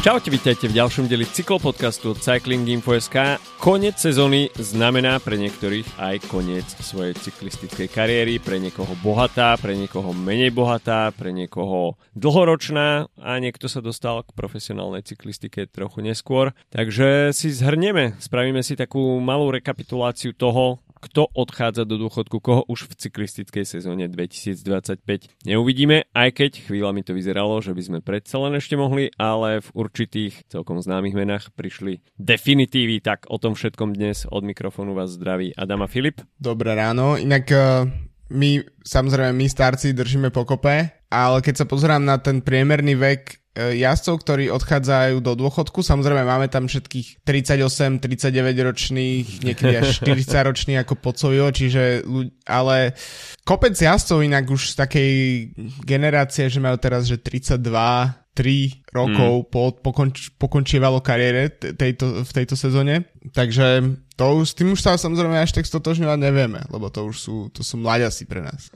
Čaute, vítajte v ďalšom dieli cyklopodcastu od Cyclinginfo.sk. Koniec sezóny znamená pre niektorých aj koniec svojej cyklistickej kariéry, pre niekoho bohatá, pre niekoho menej bohatá, pre niekoho dlhoročná a niekto sa dostal k profesionálnej cyklistike trochu neskôr. Takže si zhrnieme, spravíme si takú malú rekapituláciu toho, kto odchádza do dôchodku, koho už v cyklistickej sezóne 2025 neuvidíme, aj keď chvíľami to vyzeralo, že by sme predsa len ešte mohli, ale v určitých celkom známych menách prišli definitívy, tak o tom všetkom dnes od mikrofónu vás zdraví Adam a Filip. Dobré ráno, inak my starci držíme pokope, ale keď sa pozerám na ten priemerný vek jazdcov, ktorí odchádzajú do dôchodku, samozrejme máme tam všetkých 38, 39 ročných, niekedy až 40 ročných ako Pocovio, ale kopec jazdcov inak už z takej generácie, že majú teraz, že 32, 3 rokov pokončievalo kariére v tejto sezóne, takže s tým už sa samozrejme až tak stotožňovať nevieme, lebo to sú mláďasi pre nás.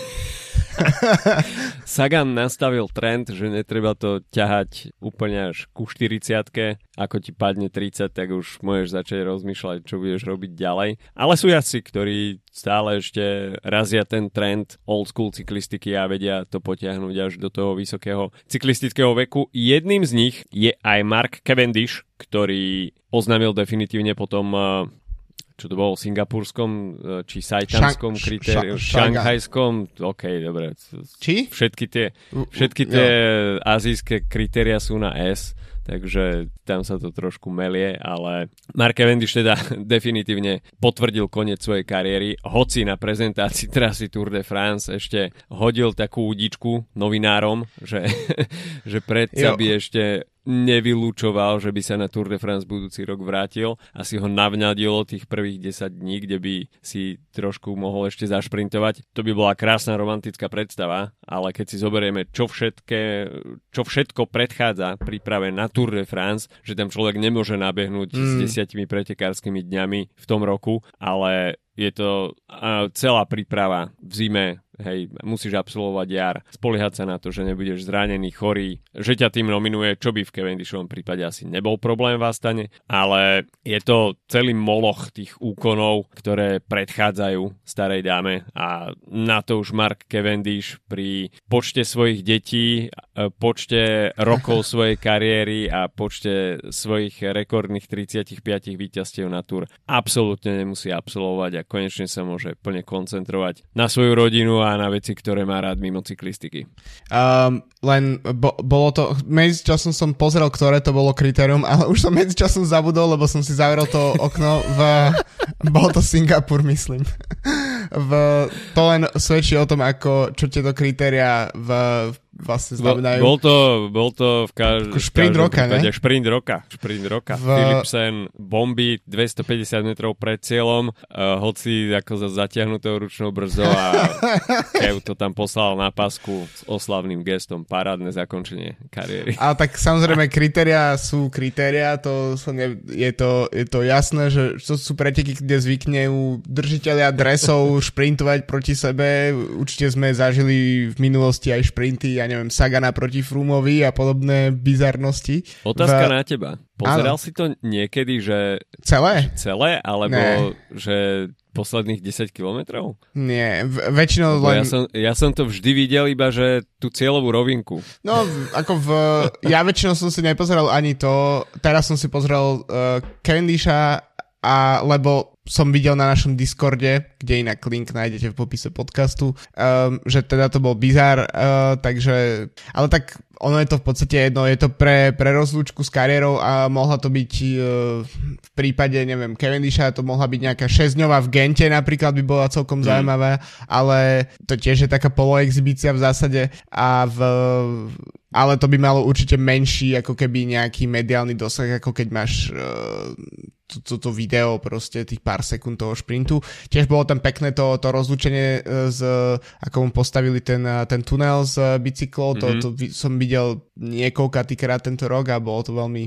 Sagan nastavil trend, že netreba to ťahať úplne až ku 40-ke. Ako ti padne 30, tak už môžeš začať rozmýšľať, čo budeš robiť ďalej. Ale sú jazdci, ktorí stále ešte razia ten trend old school cyklistiky a vedia to potiahnuť až do toho vysokého cyklistického veku. Jedným z nich je aj Mark Cavendish, ktorý oznámil definitívne potom čo to bolo, singapurskom či sajtanskom kritériu, šanghajskom, ok, dobre. Či? Všetky tie azijské kritéria sú na S, takže tam sa to trošku melie, ale Mark Cavendish teda definitívne potvrdil koniec svojej kariéry, hoci na prezentácii trasy Tour de France ešte hodil takú údičku novinárom, že predsa by ešte nevylúčoval, že by sa na Tour de France budúci rok vrátil. Asi ho navňadilo tých prvých 10 dní, kde by si trošku mohol ešte zašprintovať. To by bola krásna romantická predstava, ale keď si zoberieme, čo všetko predchádza príprave na Tour de France, že tam človek nemôže nabehnúť s 10 pretekárskymi dňami v tom roku, ale je to celá príprava v zime. Hej, musíš absolvovať jar, spoliehať sa na to, že nebudeš zranený, chorý, že ťa tým nominuje, čo by v Cavendishovom prípade asi nebol problém v Astane, ale je to celý moloch tých úkonov, ktoré predchádzajú starej dáme a na to už Mark Cavendish pri počte svojich detí, počte rokov svojej kariéry a počte svojich rekordných 35 víťazstiev na Tour absolútne nemusí absolvovať a konečne sa môže plne koncentrovať na svoju rodinu a na veci, ktoré má rád mimo cyklistiky. Bolo to, medzičasom som pozrel, ktoré to bolo kritérium, ale už som medzičasom zabudol, lebo som si zavrel to okno bol to Singapur, myslím. To len svedčí o tom, čo tieto kritéria vlastne znamenajú. Bol to v šprint roka, ne? Šprint roka. Philipsen bombí 250 metrov pred cieľom, hoci ako za zatiahnutou ručnou brzdou a Kev to tam poslal na pasku s oslavným gestom. Parádne zakončenie kariéry. Ale tak samozrejme kritéria sú kritéria, je to jasné, že to sú preteky, kde zvyknú držitelia dresov šprintovať proti sebe. Určite sme zažili v minulosti aj šprinty, neviem, Sagana proti Froomovi a podobné bizarnosti. Otázka na teba. Pozeral si to niekedy, že celé alebo že posledných 10 kilometrov? Nie, väčšinou len... Ja som to vždy videl iba, že tú cieľovú rovinku. No, ja väčšinou som si nepozeral ani to. Teraz som si pozrel Cavendisha lebo som videl na našom Discorde, kde inak link nájdete v popise podcastu, že teda to bol bizár, takže, ale tak ono je to v podstate jedno, je to pre rozlúčku s kariérou a mohla to byť v prípade, neviem, Cavendisha, to mohla byť nejaká 6-dňová v Gente napríklad, by bola celkom zaujímavá, ale to tiež je taká poloexhibícia v zásade ale to by malo určite menší ako keby nejaký mediálny dosah, ako keď máš toto video proste tých pár sekúnd toho šprintu. Tiež bolo tam pekné to rozlúčenie ako mu postavili ten tunel z bicyklov, to som videl niekoľkatýkrát tento rok a bolo to veľmi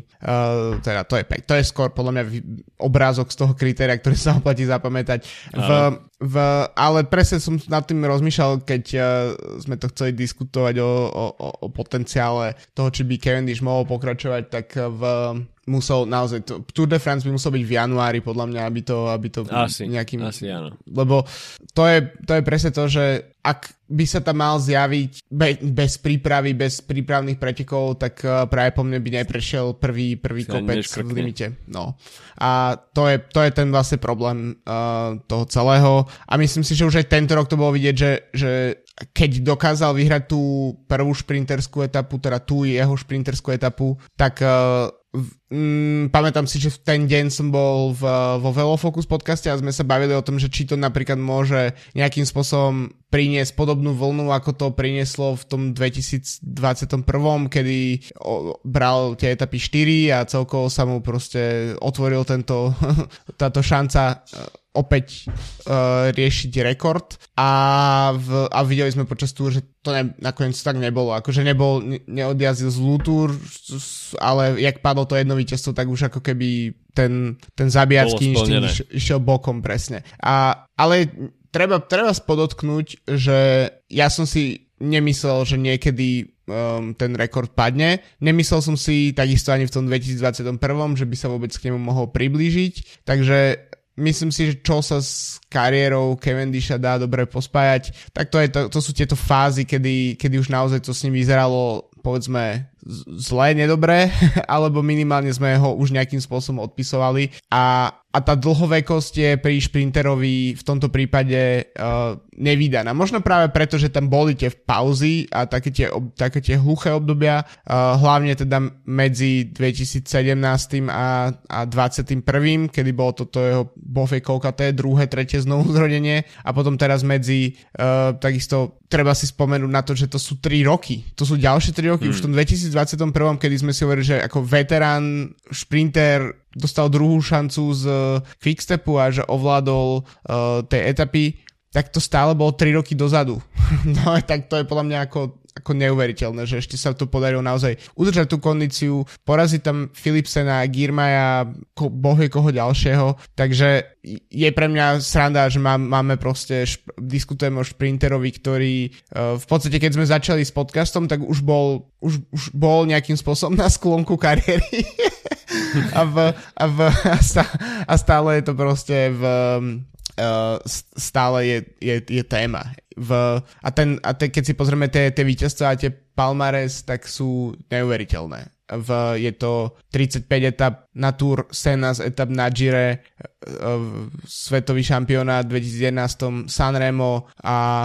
to je skôr podľa mňa obrázok z toho kritéria, ktoré sa oplatí zapamätať. ale presne som nad tým rozmýšľal, keď sme to chceli diskutovať o potenciále toho, či by Cavendish mohol pokračovať, tak musel naozaj Tour de France by musel byť v januári podľa mňa, aby to asi áno. Lebo to je presne to, že ak by sa tam mal zjaviť bez prípravy, bez prípravných pretekov, tak práve po mne by neprešiel prvý kopec v limite. No. A to je ten vlastne problém toho celého. A myslím si, že už aj tento rok to bolo vidieť, že keď dokázal vyhrať tú prvú šprinterskú etapu, teda tú jeho šprinterskú etapu, tak pamätám si, že v ten deň som bol vo Velofocus podcaste a sme sa bavili o tom, že či to napríklad môže nejakým spôsobom priniesť podobnú vlnu, ako to prinieslo v tom 2021, kedy bral tie etapy 4 a celkovo sa mu proste otvoril táto šanca opäť riešiť rekord a videli sme počas túr, že to nakoniec tak nebolo. Akože neodjazdil zlú túr, ale jak padlo to jedno víťazstvo, tak už ako keby ten zabíjacký inštinkt išiel bokom presne. Ale treba podotknúť, že ja som si nemyslel, že niekedy ten rekord padne. Nemyslel som si takisto ani v tom 2021, že by sa vôbec k nemu mohol priblížiť. Takže myslím si, že čo sa s kariérou Cavendisha dá dobre pospájať, tak to sú tieto fázy, kedy už naozaj to s ním vyzeralo povedzme zle, nedobré, alebo minimálne sme ho už nejakým spôsobom odpisovali a tá dlhovekosť je pri šprinterovi v tomto prípade nevídaná. Možno práve preto, že tam boli tie pauzy a také tie hluché obdobia, hlavne teda medzi 2017 a 2021, kedy bolo toto jeho Bofej Kolkaté, druhé, tretie znovu zrodenie a potom teraz medzi takisto treba si spomenúť na to, že to sú 3 roky. To sú ďalšie 3 roky. Už v tom 2021, kedy sme si hovorili, že ako veterán šprinter dostal druhú šancu z Quickstepu a že ovládol tej etapy, tak to stále bolo 3 roky dozadu. No tak to je podľa mňa ako neuveriteľné, že ešte sa to podarilo naozaj udržať tú kondíciu, poraziť tam Philipsena, Girmaja, bohvie koho ďalšieho, takže je pre mňa sranda, že máme proste, diskutujeme o šprinterovi, ktorý v podstate keď sme začali s podcastom, tak už bol nejakým spôsobom na sklonku kariéry a stále je to proste stále je téma. Keď si pozrieme tie víťazstvá a tie palmares, tak sú neuveriteľné. Je to 35 etap na Tour, 17 etap na Gire, svetový šampionát v 2011 Sanremo a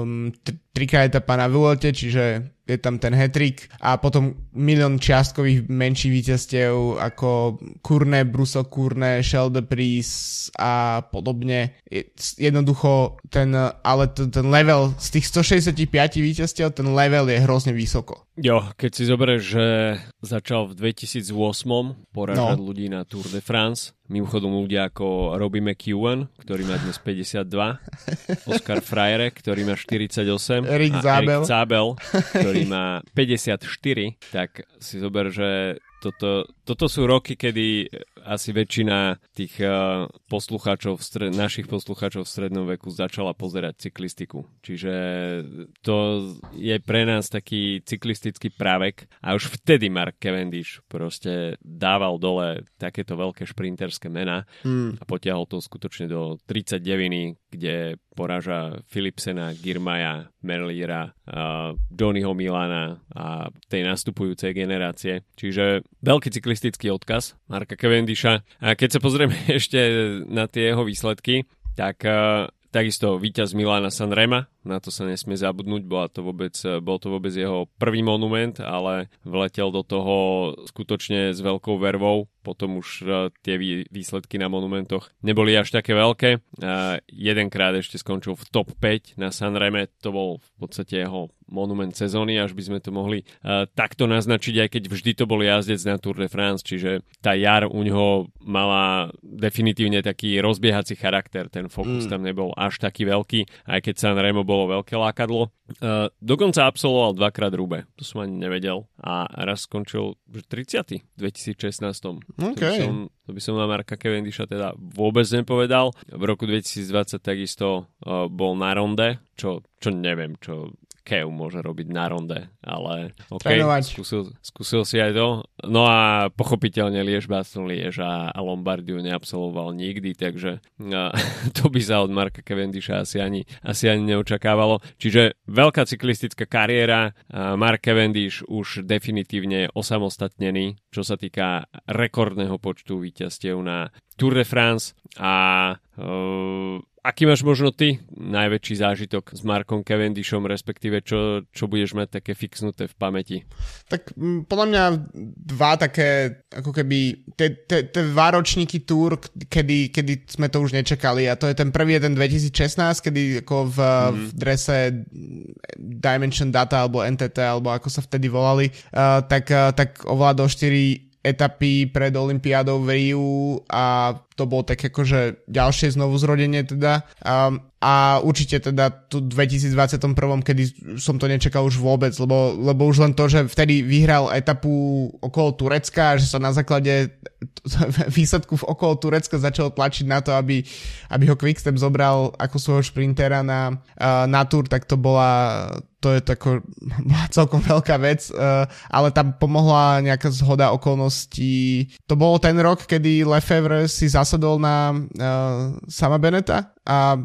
3 etapa na Vuelte, čiže je tam ten hat-trick a potom milión čiastkových menších víťazstiev ako Kurne, Bruso Kurne, Shell de Pries a podobne. Jednoducho ten level z tých 165 víťazstiev, ten level je hrozne vysoko. Jo, keď si zoberieš, že začal v 2008 porážať ľudí na Tour de France, mimochodom ľudia ako Robbie McEwen, ktorý má dnes 52, Oscar Freire, ktorý má 48 Eric Zabel, ktorý má 54, tak si zober, že toto sú roky, kedy asi väčšina tých našich poslucháčov v strednom veku začala pozerať cyklistiku. Čiže to je pre nás taký cyklistický právek a už vtedy Mark Cavendish proste dával dole takéto veľké šprinterské mená a potiahol to skutočne do 39, kde poráža Philipsena, Girmaya, Merliera, Johnnyho Milana a tej nastupujúcej generácie. Čiže veľký cyklistický odkaz Marka Cavendisha. A keď sa pozrieme ešte na tie jeho výsledky, tak takisto víťaz Milana Sanrema, na to sa nesmie zabudnúť, bol to vôbec jeho prvý monument, ale vletel do toho skutočne s veľkou vervou, potom už tie výsledky na monumentoch neboli až také veľké. Jedenkrát ešte skončil v top 5 na Sanreme, to bol v podstate jeho monument sezóny, až by sme to mohli takto naznačiť, aj keď vždy to bol jazdec na Tour de France, čiže tá jar u ňoho mala definitívne taký rozbiehací charakter, ten fokus tam nebol až taký veľký, aj keď Sanremo bolo veľké lákadlo. Dokonca absolvoval 2-krát Roubaix, to som ani nevedel. A raz skončil 30. v 2016. Okay. To by som na Marka Cavendisha teda vôbec nepovedal. V roku 2020 takisto bol na ronde, čo neviem, čo Kev môže robiť na ronde, ale skúsil si aj to. No a pochopiteľne Liège-Bastogne-Liège a Lombardiu neabsolvoval nikdy, takže to by sa od Marka Cavendisha asi ani neočakávalo. Čiže veľká cyklistická kariéra, Mark Cavendish už definitívne osamostatnený, čo sa týka rekordného počtu víťazstiev na Tour de France. A aký máš možno ty najväčší zážitok s Markom Cavendishom, respektíve čo budeš mať také fixnuté v pamäti? Tak podľa mňa dva také, ako keby tie dva ročníky Tour, kedy sme to už nečakali, a to je ten prvý, ten 2016, kedy ako v drese Dimension Data alebo NTT, alebo ako sa vtedy volali, tak ovládol 4 etapy pred olympiádou v Riu a to bolo tak akože ďalšie znovu zrodenie teda. A určite teda tu 2021, kedy som to nečakal už vôbec, lebo už len to, že vtedy vyhral etapu okolo Turecka, že sa na základe výsledku okolo Turecka začal tlačiť na to, aby ho Quickstep zobral ako svojho šprintera na Tour, tak to bola celkom veľká vec, ale tam pomohla nejaká zhoda okolností. To bolo ten rok, kedy Lefevre si zasadol na Sama Beneta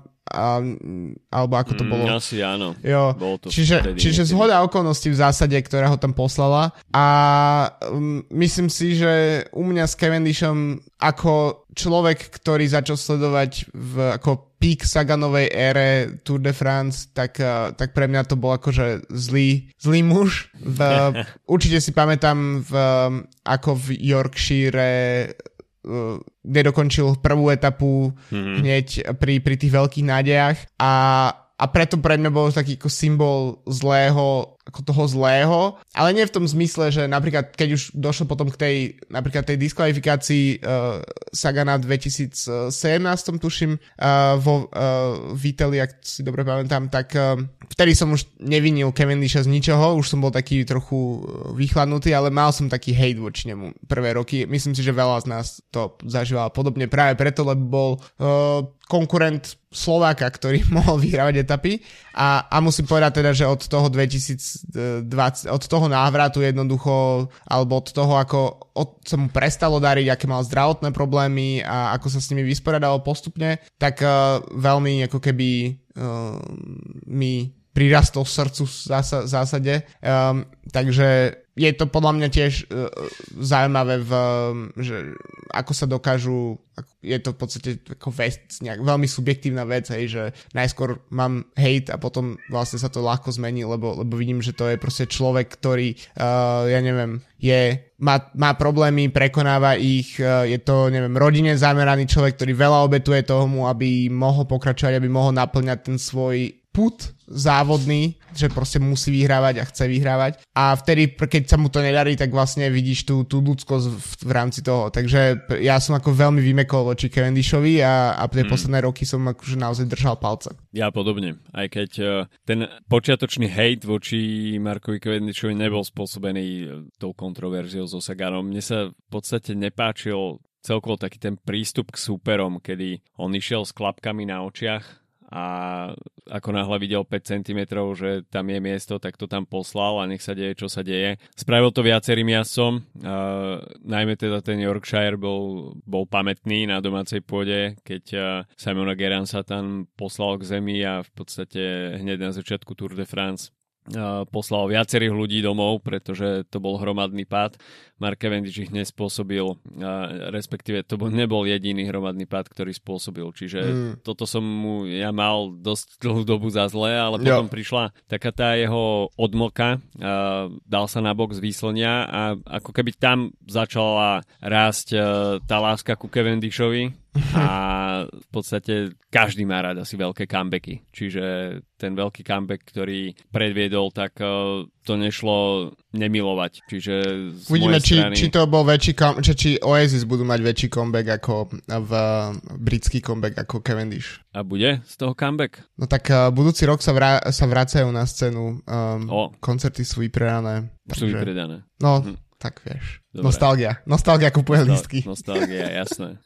alebo ako to bolo. Asi áno. Jo. Čiže zhoda okolností v zásade, ktorá ho tam poslala, a myslím si, že u mňa s Cavendishom ako človek, ktorý začal sledovať ako peak Saganovej ére Tour de France, tak pre mňa to bol akože zlý muž. Určite si pamätám ako v Yorkshire, kde dokončil prvú etapu hneď pri tých veľkých nádejach, a preto pre mňa bol taký ako symbol toho zlého, ale nie v tom zmysle, že napríklad keď už došlo potom k tej diskvalifikácii Sagana v 2017, tuším, v Italii, ak si dobre pamätám, tak vtedy som už nevinil Cavendisha z ničoho, už som bol taký trochu vychladnutý, ale mal som taký hejt voči nemu prvé roky. Myslím si, že veľa z nás to zažívalo podobne práve preto, lebo bol konkurent Slováka, ktorý mohol vyhrávať etapy, a musím povedať teda, že od toho 2020, od toho návratu jednoducho, alebo od toho, ako sa mu prestalo dariť, aké mal zdravotné problémy a ako sa s nimi vysporiadalo postupne, tak veľmi ako keby mi prirastol srdcu v zásade. Takže je to podľa mňa tiež zaujímavé, že ako sa dokážu, je to v podstate ako veľmi subjektívna vec, hej, že najskôr mám hejt a potom vlastne sa to ľahko zmení, lebo vidím, že to je proste človek, ktorý, ja neviem, má problémy, prekonáva ich, je to, neviem, rodine zameraný človek, ktorý veľa obetuje tomu, aby mohol pokračovať, aby mohol naplňať ten svoj put závodný, že proste musí vyhrávať a chce vyhrávať, a vtedy, keď sa mu to nedarí, tak vlastne vidíš tú ľudskosť v rámci toho. Takže ja som ako veľmi vymekol voči Cavendishovi a tie posledné roky som akože naozaj držal palce. Ja podobne, aj keď ten počiatočný hejt voči Markovi Cavendishovi nebol spôsobený tou kontroverziou so Saganom. Mne sa v podstate nepáčil celkovo taký ten prístup k súperom, kedy on išiel s klapkami na očiach a ako náhle videl 5 cm, že tam je miesto, tak to tam poslal a nech sa deje, čo sa deje. Spravil to viacerým jazdcom, najmä teda ten Yorkshire bol pamätný na domácej pôde, keď Simona Gerrans sa tam poslal k zemi a v podstate hneď na začiatku Tour de France poslal viacerých ľudí domov, pretože to bol hromadný pád. Mark Cavendish ich nespôsobil, respektíve to nebol jediný hromadný pád, ktorý spôsobil. Čiže toto som mu ja mal dosť dlhú dobu za zlé, ale potom prišla taká tá jeho odmlka, dal sa na bok z výslnia a ako keby tam začala rásť tá láska ku Cavendishovi. a v podstate každý má rád asi veľké comebacky. Čiže ten veľký comeback, ktorý predviedol, tak to nešlo nemilovať. Čiže z uvidíme, mojej strany... či to bol väčší či Oasis budú mať väčší comeback ako britský comeback ako Cavendish. A bude z toho comeback? No tak budúci rok sa vracajú na scénu. Koncerty sú vypredané. Sú vypredané. No, tak vieš. Dobre. Nostalgia kupuje lístky. Nostalgia, jasné.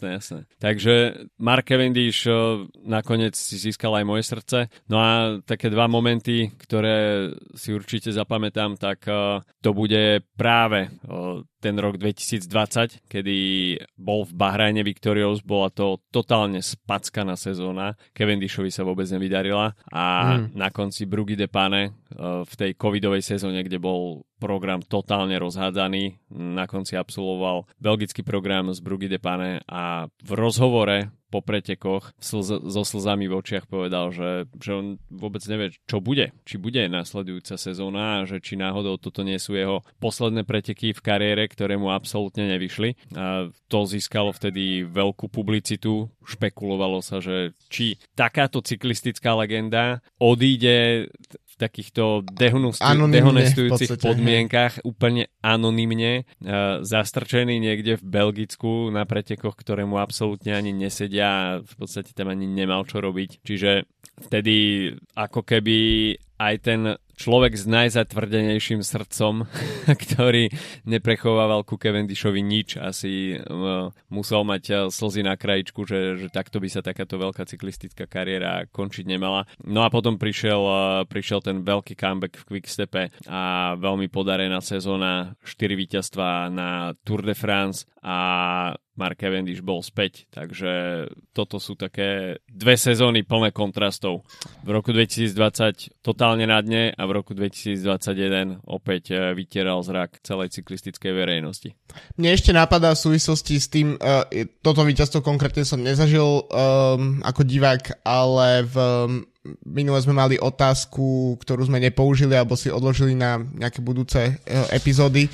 Takže Mark Cavendish nakoniec si získal aj moje srdce. No a také dva momenty, ktoré si určite zapamätám, tak to bude práve ten rok 2020, kedy bol v Bahrajne Victorious, bola to totálne spackaná sezóna. Cavendishovi sa vôbec nevydarila a na konci Bruggy de Pane v tej covidovej sezóne, kde bol program totálne rozhádzaný, na konci absolvoval belgický program z Bruggy de Pane a v rozhovore po pretekoch so slzami v očiach povedal, že on vôbec nevie, čo bude. Či bude nasledujúca sezóna a že či náhodou toto nie sú jeho posledné preteky v kariére, ktoré mu absolútne nevyšli. A to získalo vtedy veľkú publicitu. Špekulovalo sa, že či takáto cyklistická legenda odíde v takýchto dehonestujúcich podmienkach úplne anonymne, zastrčený niekde v Belgicku na pretekoch, ktoré mu absolútne ani nesedia a v podstate tam ani nemal čo robiť. Čiže vtedy ako keby aj ten človek s najzatvrdenejším srdcom, ktorý neprechovával ku Cavendishovi nič, asi musel mať slzy na krajičku, že takto by sa takáto veľká cyklistická kariéra končiť nemala. No a potom prišiel ten veľký comeback v Quickstepe a veľmi podarená sezóna, 4 víťazstvá na Tour de France a Mark Cavendish bol späť, takže toto sú také 2 sezóny plné kontrastov. V roku 2020 totálne na dne a v roku 2021 opäť vytieral zrak celej cyklistickej verejnosti. Mne ešte napadá v súvislosti s tým, toto víťazstvo konkrétne som nezažil ako divák, ale minule sme mali otázku, ktorú sme nepoužili alebo si odložili na nejaké budúce epizódy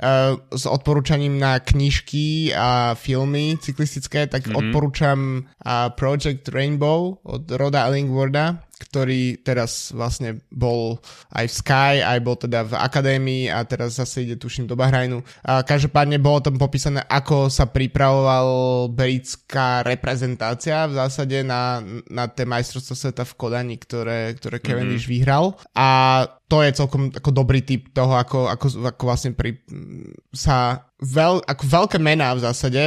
s odporúčaním na knižky a filmy cyklistické, tak odporúčam Project Rainbow od Roda Illingwortha, ktorý teraz vlastne bol aj v Sky, aj bol teda v Akadémii a teraz zase ide tuším do Bahrajnu. Každopádne bolo tam popísané, ako sa pripravoval britská reprezentácia v zásade na tie majstrovstvá sveta v Kodani, ktoré Cavendish vyhral. A to je celkom ako dobrý typ toho, ako vlastne ako veľké mená v zásade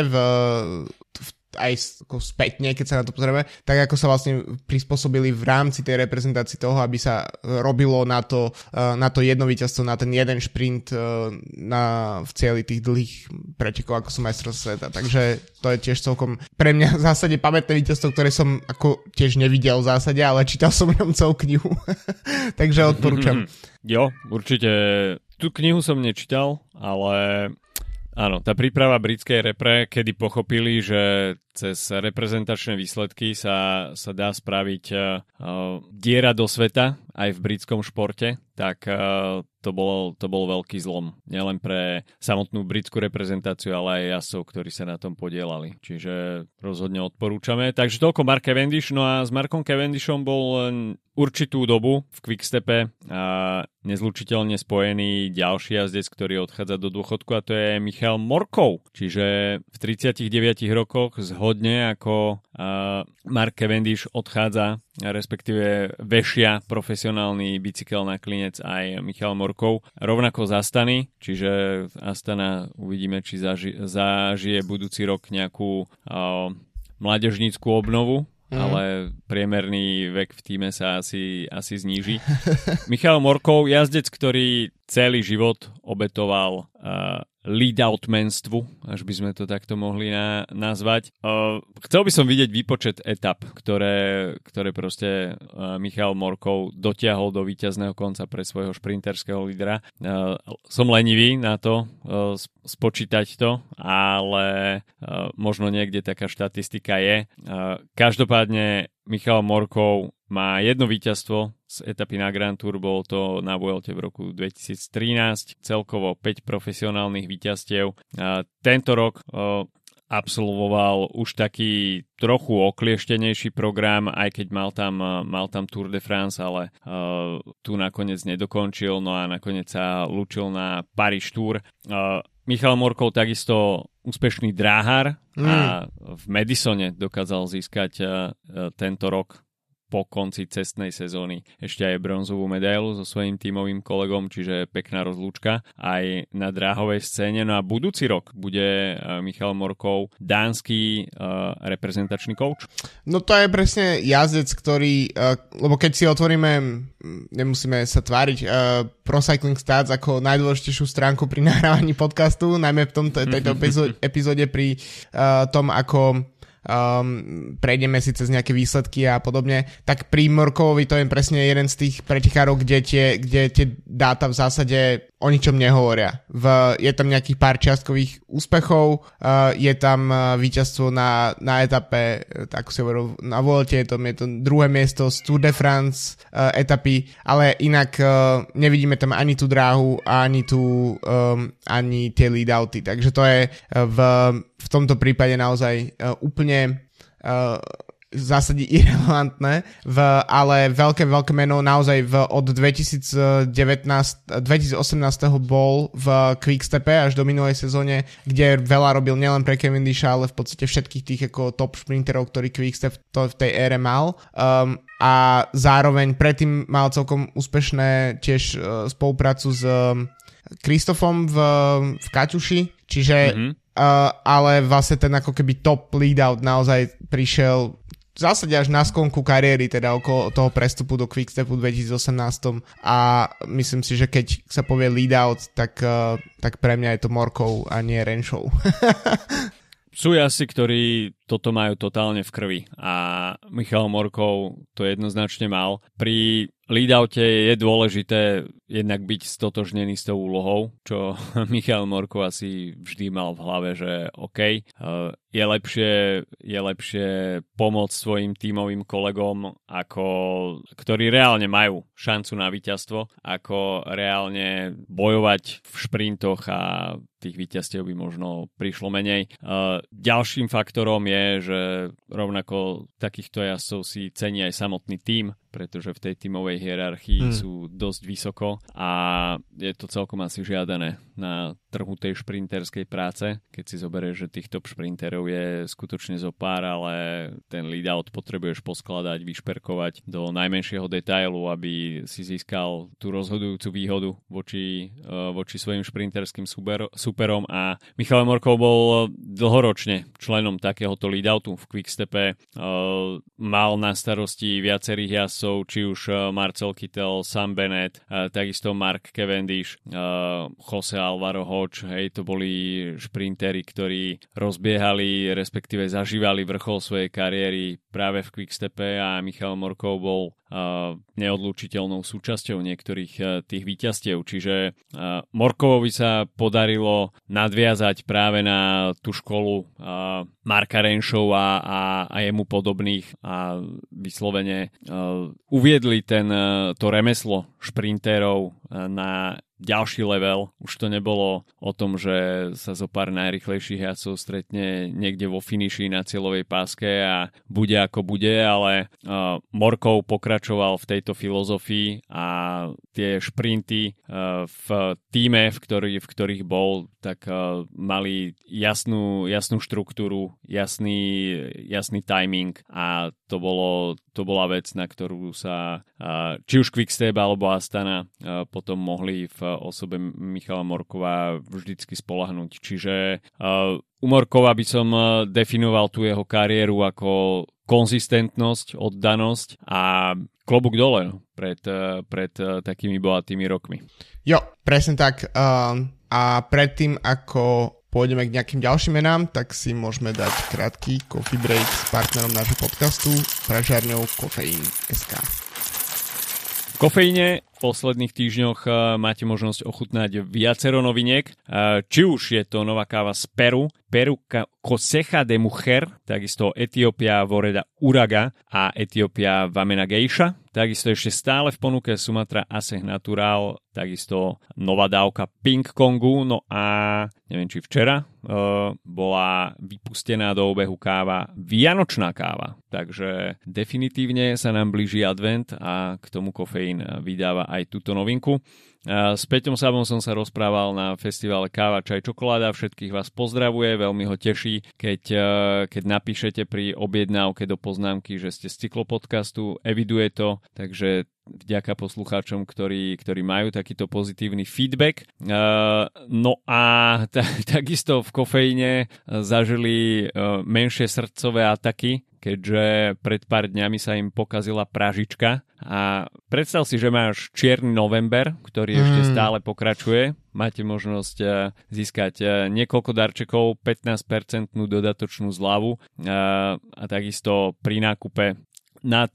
aj ako spätne, keď sa na to pozrieme, tak ako sa vlastne prispôsobili v rámci tej reprezentácii toho, aby sa robilo na to jedno víťazstvo, na ten jeden šprint v cieli tých dlhých pretekov, ako sú majstrovstvá sveta. Takže to je tiež celkom pre mňa v zásade pamätné víťazstvo, ktoré som ako tiež nevidel v zásade, ale čítal som v ňom celú knihu. Takže odporúčam. Jo, určite. Tú knihu som nečítal, ale áno, tá príprava britskej repre, kedy pochopili, že cez reprezentačné výsledky sa dá spraviť diera do sveta aj v britskom športe, tak to bol veľký zlom. Nielen pre samotnú britskú reprezentáciu, ale aj jazdcov, ktorí sa na tom podielali. Čiže rozhodne odporúčame. Takže toľko Mark Cavendish. No a s Markom Cavendishom bol určitú dobu v Quickstepe nezlučiteľne spojený ďalší jazdec, ktorý odchádza do dôchodku, a to je Michal Morkov. Čiže v 39 rokoch zhodne ako Mark Cavendish odchádza, respektíve vešia profesionálny bicykel na klinec aj Michal Morkov. Rovnako z Astany, čiže Astana uvidíme, či zažije budúci rok nejakú mládežnícku obnovu, ale priemerný vek v tíme sa asi zníži. Michal Morkov, jazdec, ktorý celý život obetoval lead-out-menstvu, až by sme to takto mohli nazvať. Chcel by som vidieť výpočet etap, ktoré proste Michal Morkov dotiahol do víťazného konca pre svojho šprinterského lídra. Som lenivý na to spočítať to, ale možno niekde taká štatistika je. Každopádne Michal Morkov má jedno víťazstvo z etapy na Grand Tour, bolo to na Vuelte v roku 2013, celkovo 5 profesionálnych víťazstiev. Tento rok absolvoval už taký trochu oklieštenejší program, aj keď mal tam Tour de France, ale tu nakoniec nedokončil, no a nakoniec sa lúčil na Paríž Tour. Michal Morkov takisto úspešný dráhar a v Madisone dokázal získať tento rok po konci cestnej sezóny ešte aj bronzovú medailu so svojím tímovým kolegom, čiže pekná rozlúčka aj na dráhovej scéne. No a budúci rok bude Michal Morkov dánsky reprezentačný coach. No to je presne jazdec, ktorý, lebo keď si otvoríme, nemusíme sa tváriť, Pro Cycling Stats ako najdôležitejšiu stránku pri nahrávaní podcastu, najmä v tejto epizóde pri tom, ako prejdeme si cez nejaké výsledky a podobne, tak pri Morkovovi to je presne jeden z tých pretekárov, kde tie dáta v zásade o ničom nehovoria. Je tam nejakých pár čiastkových úspechov, je tam víťazstvo na etape, tak si hovoril, na Vuelte, je to druhé miesto z Tour de France etapy, ale inak nevidíme tam ani tú dráhu, ani tie lead-outy, takže to je v tomto prípade naozaj úplne v zásade irelevantné, ale veľké meno naozaj od 2018 bol v Quickstepe až do minulej sezóne, kde veľa robil nielen pre Cavendisha, ale v podstate všetkých tých ako top šprinterov, ktorý Quickstep v tej ére mal. A zároveň predtým mal celkom úspešné tiež spoluprácu s Kristofom v Kaťuši, čiže ale vlastne ten ako keby top lead-out naozaj prišiel v zásade až na sklonku kariéry, teda okolo toho prestupu do Quickstepu v 2018 a myslím si, že keď sa povie lead-out, tak pre mňa je to Morkov a nie Renshaw. Sú jazdci, ktorí toto majú totálne v krvi a Michal Morkov to jednoznačne mal. Pri lead-oute je dôležité jednak byť stotožnený s tou úlohou, čo Michal Morkov asi vždy mal v hlave, že OK, je lepšie pomôcť svojim tímovým kolegom, ktorí reálne majú šancu na víťazstvo, ako reálne bojovať v šprintoch a tých víťazstiev by možno prišlo menej. Ďalším faktorom je, že rovnako takýchto jazdcov si cení aj samotný tím, pretože v tej tímovej hierarchii sú dosť vysoko a je to celkom asi žiadané na trhu tej šprinterskej práce. Keď si zoberieš, že tých top šprinterov je skutočne zo pár, ale ten lead-out potrebuješ poskladať, vyšperkovať do najmenšieho detailu, aby si získal tú rozhodujúcu výhodu voči svojim šprinterským superom a Michal Morkov bol dlhoročne členom takéhoto lead-outu v Quickstepe. Mal na starosti viacerých jazdcov, či už Marcel Kittel, Sam Bennett, takisto Mark Cavendish, Jose Alvaro Hodge, hej, to boli šprintéri, ktorí rozbiehali, respektíve zažívali vrchol svojej kariéry práve v Quickstepe a Michal Morkov bol neodlúčiteľnou súčasťou niektorých tých víťazstiev. Čiže Morkovovi sa podarilo nadviazať práve na tú školu Marka Renshawa a jemu podobných a vyslovene uviedli to remeslo šprintérov na ďalší level. Už to nebolo o tom, že sa zo pár najrychlejších jazdcov stretne niekde vo finiši na cieľovej páske a bude ako bude, ale Morkov pokračoval v tejto filozofii a tie šprinty v tíme, v ktorých bol, tak mali jasnú štruktúru, jasný timing a to bola vec, na ktorú sa či už Quickstep alebo Astana potom mohli v osobe Michala Morkova vždycky spoľahnúť. Čiže u Morkova by som definoval tú jeho kariéru ako konzistentnosť, oddanosť a klobúk dole pred takými bohatými rokmi. Jo, presne tak. A predtým, ako pôjdeme k nejakým ďalším menám, tak si môžeme dať krátky coffee break s partnerom nášho podcastu, pražiarňou Kofeín.sk. V Kofeíne posledných týždňoch máte možnosť ochutnať viacero noviniek. Či už je to nová káva z Peru Cosecha de Mujer, takisto Etiópia Voreda Uraga a Etiópia Vamena Geisha. Takisto ešte stále v ponuke Sumatra Aseh Natural, takisto nová dávka Pink Kongu, no a neviem, či včera bola vypustená do obehu káva Vianočná káva. Takže definitívne sa nám blíži advent a k tomu kofeín vydáva aj túto novinku. S Peťom Sabom som sa rozprával na festivale Káva, čaj, čokoláda. Všetkých vás pozdravuje, veľmi ho teší, keď napíšete pri objednávke do poznámky, že ste z Cyklopodcastu, eviduje to, takže vďaka poslucháčom, ktorí majú takýto pozitívny feedback. No a takisto v kofeíne zažili menšie srdcové ataky, keďže pred pár dňami sa im pokazila pražička. A predstav si, že máš čierny november, ktorý ešte stále pokračuje. Máte možnosť získať niekoľko darčekov, 15% dodatočnú zľavu a takisto pri nákupe nad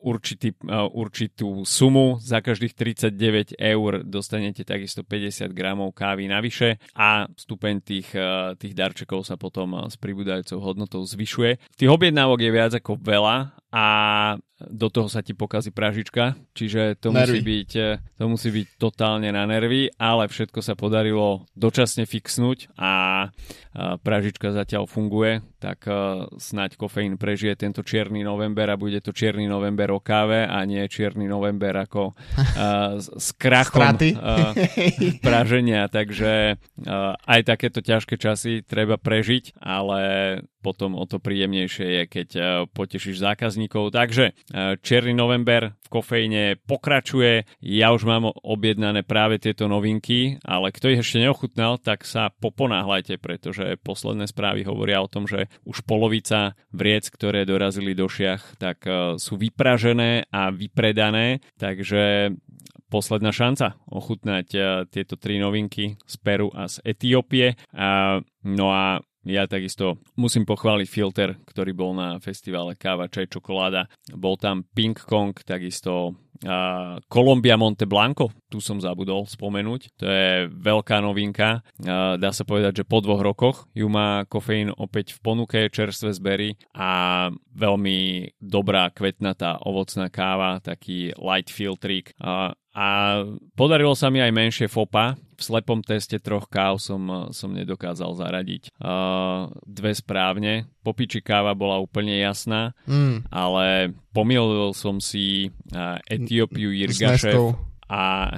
určitú sumu za každých 39 eur dostanete takisto 50 gramov kávy navyše a stupeň tých darčekov sa potom s pribúdajúcou hodnotou zvyšuje. Tých objednávok je viac ako veľa a do toho sa ti pokazí pražička, čiže to musí byť totálne na nervy, ale všetko sa podarilo dočasne fixnúť a pražička zatiaľ funguje, tak snáď kofeín prežije tento čierny november a bude to čierny november o káve a nie čierny november ako s krachom praženia, takže aj takéto ťažké časy treba prežiť, ale potom o to príjemnejšie je, keď potešíš zákazníkov. Takže čierny november v kofeíne pokračuje. Ja už mám objednané práve tieto novinky, ale kto ich ešte neochutnal, tak sa poponáhľajte, pretože posledné správy hovoria o tom, že už polovica vriec, ktoré dorazili do šiach, tak sú vypražené a vypredané, takže posledná šanca ochutnať tieto 3 novinky z Peru a z Etiópie. No a ja takisto musím pochváliť filter, ktorý bol na festivale Káva, čaj, čokoláda. Bol tam Pink Kong, takisto Colombia Monte Blanco, tu som zabudol spomenúť. To je veľká novinka. Dá sa povedať, že po 2 rokoch ju má kofeín opäť v ponuke, čerstvé zbery a veľmi dobrá kvetnatá ovocná káva, taký light filtrík. A podarilo sa mi aj menšie fopa. V slepom teste 3 káv som nedokázal zaradiť 2 správne. Popiči káva bola úplne jasná, ale pomýlil som si Etiópiu Jirgašev a...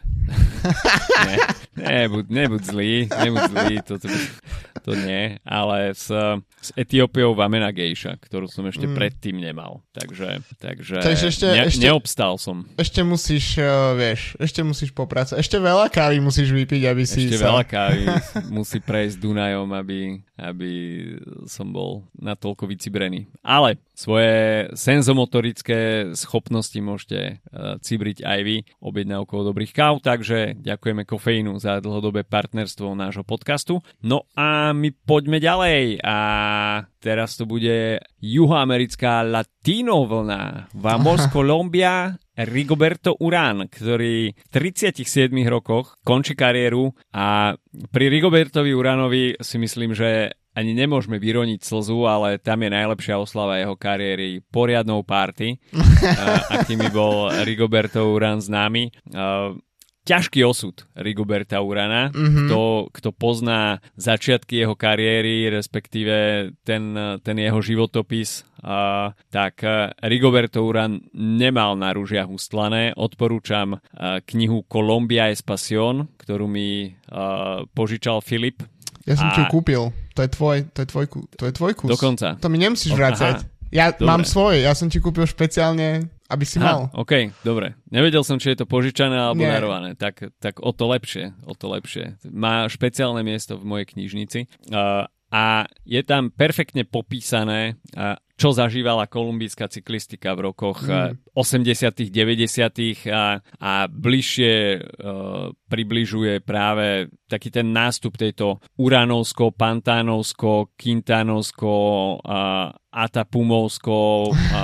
Nebuď zlý, to nie, ale s Etiópiou Vamena Geisha, ktorú som ešte predtým nemal, takže neobstál som. Ešte musíš, ešte musíš popracovať, ešte veľa kávy musíš vypiť, aby si veľa kávy musí prejsť Dunajom, aby som bol natoľko vycibrený. Ale svoje senzomotorické schopnosti môžete cibriť aj vy objednávkou dobrých káv, takže ďakujeme kofeínu za dlhodobé partnerstvo nášho podcastu. No a my poďme ďalej a teraz to bude juhoamerická latino vlna. Vamos Colombia, Rigoberto Urán, ktorý v 37 rokoch končí kariéru a pri Rigobertovi Uránovi si myslím, že ani nemôžeme vyroniť slzu, ale tam je najlepšia oslava jeho kariéry poriadnou party, akými bol Rigoberto Urán známy. Ťažký osud Rigoberta Urana. Kto pozná začiatky jeho kariéry, respektíve ten jeho životopis, tak Rigoberto Urán nemal na ružiach ustlané. Odporúčam knihu Colombia es Pasión, ktorú mi požičal Filip. Ja som ti ju kúpil. To je tvoj kus. Dokonca. To mi nemusíš vrácať. Ja dobre. Mám svoje. Ja som ti kúpil špeciálne, aby si mal. OK, dobre. Nevedel som, či je to požičané alebo darované. Tak o to lepšie. Má špeciálne miesto v mojej knižnici. A je tam perfektne popísané, čo zažívala kolumbijská cyklistika v rokoch 80., 90. a bližšie približuje práve taký ten nástup tejto Uranovsko, Pantánovsko, Quintánovsko, Atapumovsko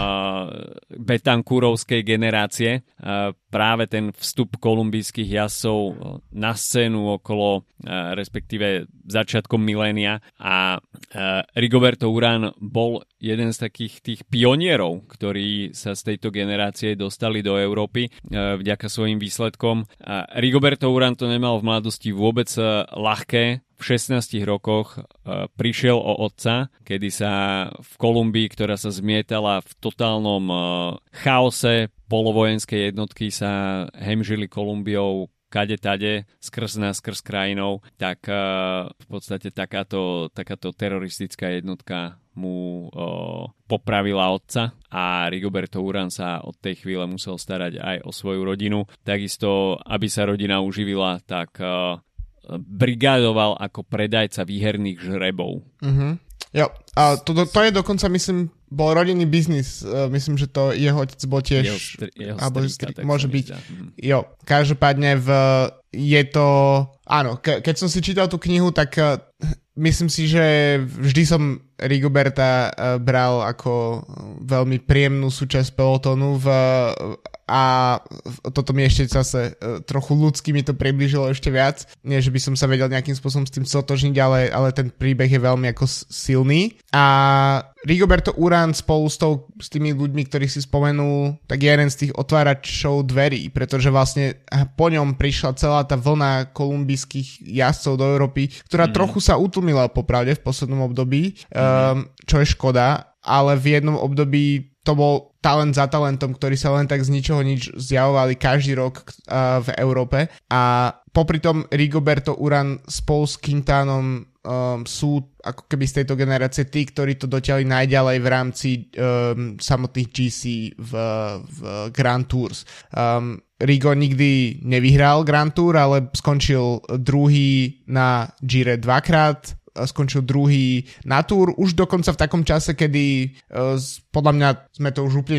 Betancurovskej generácie. Práve ten vstup kolumbijských jazdcov na scénu okolo, respektíve začiatkom milénia, a Rigoberto Urán bol jeden z takých tých pionierov, ktorí sa z tejto generácie dostali do Európy vďaka svojim výsledkom. Rigoberto Urán to nemal v mladosti vôbec ľahké. V 16 rokoch prišiel o otca, kedy sa v Kolumbii, ktorá sa zmietala v totálnom chaose, polovojenskej jednotky sa hemžili Kolumbiou kade-tade, skrz krajinou, tak v podstate takáto teroristická jednotka mu popravila otca a Rigoberto Urán sa od tej chvíle musel starať aj o svoju rodinu. Takisto, aby sa rodina uživila, tak brigádoval ako predajca výherných žrebov. Mm-hmm. Jo, a to je dokonca, myslím, bol rodinný biznis. Myslím, že to jeho otec bol tiež... Jeho strika, môže byť. Jo, každopádne je to... Áno, keď som si čítal tú knihu, tak myslím si, že vždy som Rigoberta bral ako veľmi príjemnú súčasť pelotónu a toto mi ešte zase trochu ľudsky mi to priblížilo ešte viac. Nie, že by som sa vedel nejakým spôsobom s tým stotožniť, ale ten príbeh je veľmi ako silný. A Rigoberto Urán spolu s tými ľuďmi, ktorých si spomenul, tak je jeden z tých otváračov dverí, pretože vlastne po ňom prišla celá tá vlna kolumbijských jazdcov do Európy, ktorá trochu sa utlmila popravde v poslednom období, čo je škoda, ale v jednom období to bol talent za talentom, ktorí sa len tak z ničoho nič zjavovali každý rok v Európe, a popri tom Rigoberto Urán spolu s Quintanom sú ako keby z tejto generácie tí, ktorí to dotiahli najďalej v rámci samotných GC v Grand Tours. Rigo nikdy nevyhral Grand Tour, ale skončil druhý na Gire dvakrát, skončil druhý na Tour, už dokonca v takom čase, kedy podľa mňa sme to už úplne